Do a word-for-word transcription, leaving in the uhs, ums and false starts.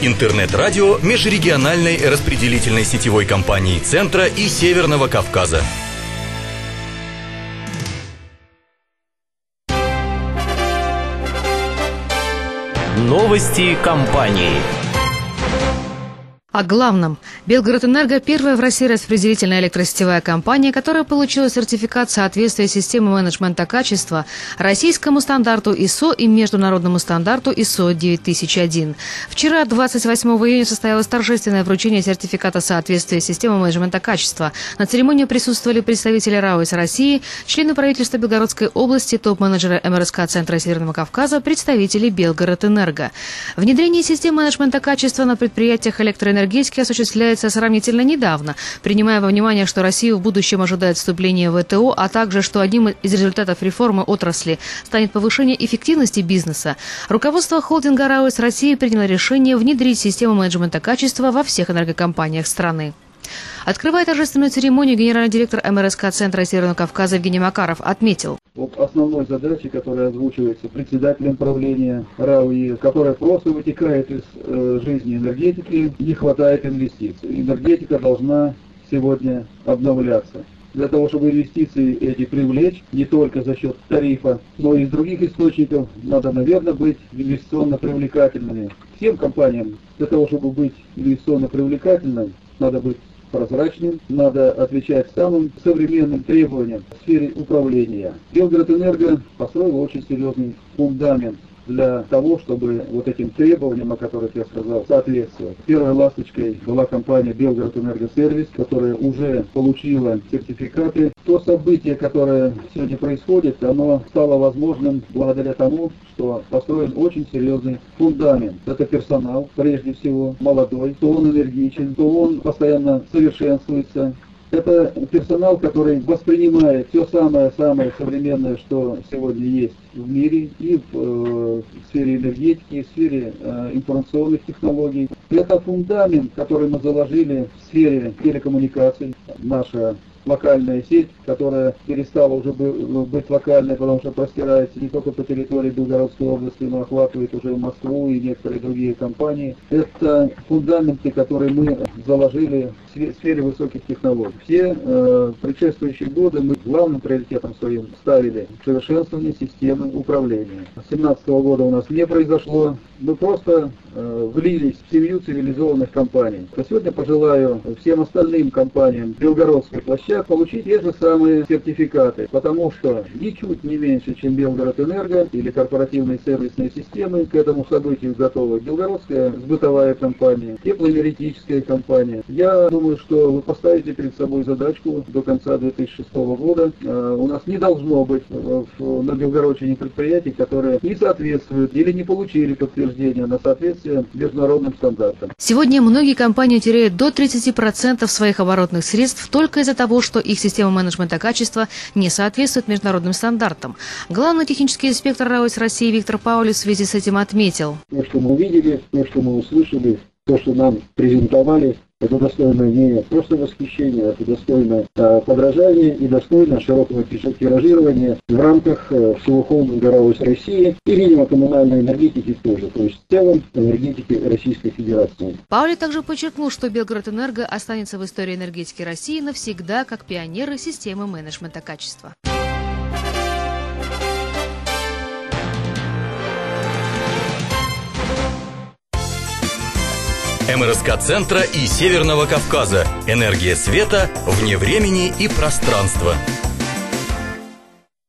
Интернет-радио межрегиональной распределительной сетевой компании Центра и Северного Кавказа. Новости компании. О главном. Белгородэнерго – первая в России распределительная электросетевая компания, которая получила сертификат соответствия системы менеджмента качества российскому стандарту ай эс о и международному стандарту ай эс о девять тысяч один. Вчера, двадцать восьмого июня, состоялось торжественное вручение сертификата соответствия системы менеджмента качества. На церемонии присутствовали представители РАО из России, члены правительства Белгородской области, топ-менеджеры эм эр эс ка Центра Северного Кавказа, представители Белгородэнерго. Внедрение системы менеджмента качества на предприятиях электроэнергетики Энергетики осуществляется сравнительно недавно, принимая во внимание, что Россию в будущем ожидает вступление в вэ тэ о, а также, что одним из результатов реформы отрасли станет повышение эффективности бизнеса. Руководство холдинга РАО из России приняло решение внедрить систему менеджмента качества во всех энергокомпаниях страны. Открывая торжественную церемонию, генеральный директор эм эр эс ка Центра Северного Кавказа Евгений Макаров отметил. Вот основной задачей, которая озвучивается председателем правления РАО ЕС, которая просто вытекает из э, жизни энергетики, не хватает инвестиций. Энергетика должна сегодня обновляться. Для того, чтобы инвестиции эти привлечь, не только за счет тарифа, но и из других источников, надо, наверное, быть инвестиционно привлекательными. Всем компаниям для того, чтобы быть инвестиционно привлекательным, надо быть прозрачным, надо отвечать самым современным требованиям в сфере управления. Белгородэнерго построил очень серьезный фундамент для того, чтобы вот этим требованиям, о которых я сказал, соответствовать. Первой ласточкой была компания Белгородэнергосервис, которая уже получила сертификаты. То событие, которое сегодня происходит, оно стало возможным благодаря тому, что построен очень серьезный фундамент. Это персонал, прежде всего, молодой, то он энергичен, то он постоянно совершенствуется. Это персонал, который воспринимает все самое-самое современное, что сегодня есть в мире, и в, э, в сфере энергетики, и в сфере э, информационных технологий. Это фундамент, который мы заложили в сфере телекоммуникаций. Наша локальная сеть, которая перестала уже быть локальной, потому что простирается не только по территории Белгородской области, но охватывает уже Москву и некоторые другие компании. Это фундаменты, которые мы заложили в сфере высоких технологий. Все э, предшествующие годы мы главным приоритетом своим ставили совершенствование системы управления. С две тысячи семнадцатого года у нас не произошло, мы просто э, влились в семью цивилизованных компаний. А сегодня пожелаю всем остальным компаниям Белгородской площадки получить те же самые сертификаты, потому что ничуть не меньше, чем Белгородэнерго или корпоративные сервисные системы к этому событию готовы. Белгородская сбытовая компания, теплоэнергетическая компания. Я думаю, что вы поставите перед собой задачку до конца две тысячи шестого года. У нас не должно быть на Белгородчине предприятий, которые не соответствуют или не получили подтверждение на соответствие международным стандартам. Сегодня многие компании теряют до тридцати процентов своих оборотных средств только из-за того, что их система менеджмента качества не соответствует международным стандартам. Главный технический инспектор РАО из России Виктор Паулис в связи с этим отметил. То, что мы увидели, то, что мы услышали, то, что нам презентовали, это достойно не просто восхищения, это достойно а, подражания и достойно широкого тиражирования в рамках а, всего холдинга РАО из России и, видимо, коммунальной энергетики тоже, то есть в целом энергетики Российской Федерации. Паули также подчеркнул, что Белгородэнерго останется в истории энергетики России навсегда как пионеры системы менеджмента качества. эм эр эс ка Центра и Северного Кавказа. Энергия света вне времени и пространства.